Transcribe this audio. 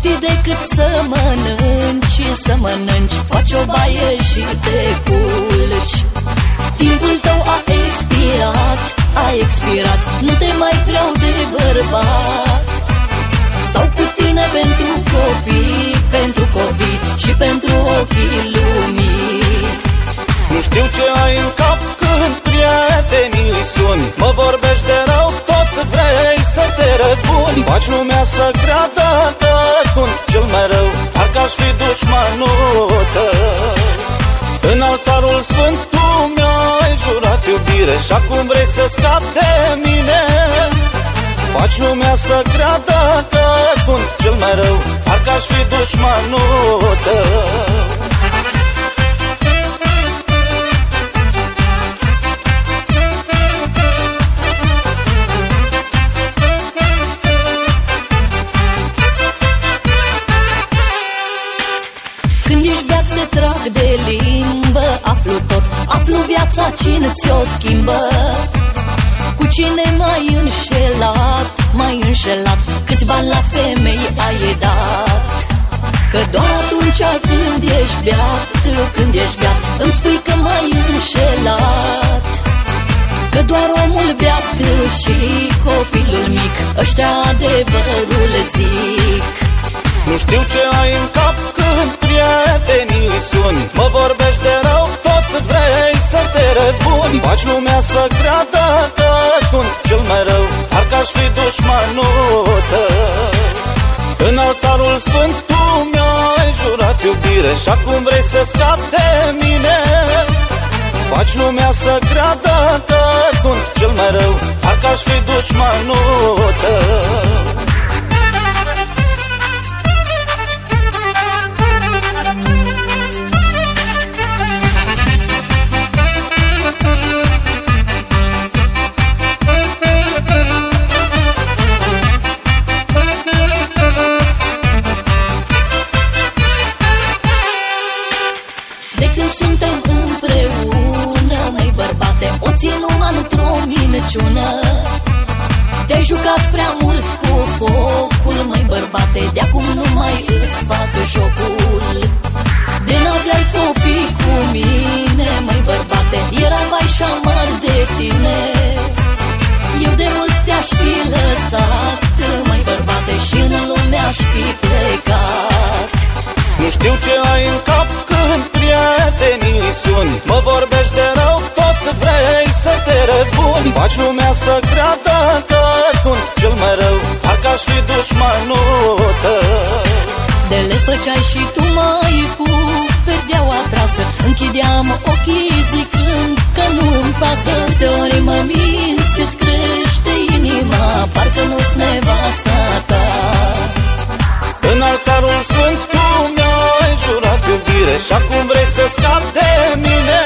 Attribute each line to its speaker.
Speaker 1: știi decât să mănânci, să mănânci. Faci o baie și te culci. Timpul tău a expirat, a expirat. Nu te mai vreau de bărbat. Stau cu tine pentru copii și pentru ochii lumii.
Speaker 2: Nu știu ce ai în cap când prietenii îi suni. Mă vorbești de rău, tot vrei să te răzbuni. Faci lumea să creadă că sunt cel mai rău, parcă aș fi dușmanul tău. În altarul sfânt tu mi-ai jurat iubire și acum vrei să scapi de mine. Faci lumea să creadă că sunt cel mai rău, parcă aș fi dușmanul tău.
Speaker 1: Când ești beat te trag de limbă, aflu tot, aflu viața cine ți-o schimbă. Cu cine m-ai înșelat, m-ai înșelat, câți bani la femei ai dat. Că doar atunci când ești beat, îmi spui că m-ai înșelat. Că doar omul beat și copilul mic, ăștia adevărul zic.
Speaker 2: Nu știu ce ai în cap când prietenii îi suni. Mă vorbești de rău, tot vrei să te răzbuni. Faci lumea să creadă că sunt cel mai rău, parcă aș fi dușmanul tău. În altarul sfânt tu mi-ai jurat iubire și acum vrei să scapi de mine. Faci lumea să creadă că sunt cel mai rău, parcă aș fi dușmanul tău.
Speaker 1: De când suntem împreună, măi bărbate, o țin numai într-o minciună. Te-ai jucat prea mult cu focul, măi bărbate, de-acum nu mai îți fac jocul. De n-aveai copii cu mine, măi bărbate, era vai și amar de tine. Eu de mult te-aș fi lăsat, măi bărbate, și în lume aș fi plecat.
Speaker 2: Nu știu ce ai în cap când prietenii îi suni. Mă vorbești de rău, tot vrei să te răzbuni. Faci lumea să creadă că sunt cel mai rău, parcă aș fi dușmanul tău.
Speaker 1: De le făceai și tu mai cu perdeaua trasă, închideam ochii zicând că nu-mi pasă. De ori mă minți, îți crește inima, parcă nu-s nevasta ta.
Speaker 2: În altarul sfânt tu mi-ai jurat iubire și acum vrei să scapi de mine.